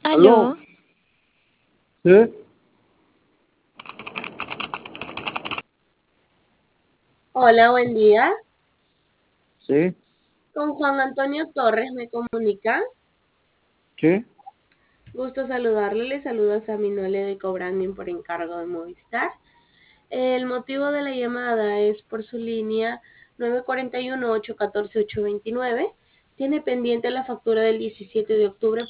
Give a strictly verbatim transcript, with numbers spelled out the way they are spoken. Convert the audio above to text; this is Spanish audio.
Aló, Aló, ¿sí? Hola, buen día. Sí, Con Juan Antonio Torres me comunica. sí. Gusto saludarle. Le saluda Saminole de Cobranding por encargo de Movistar. El motivo de la llamada es por su línea nueve cuatro uno, ocho uno cuatro, ocho dos nueve. Tiene pendiente la factura del diecisiete de octubre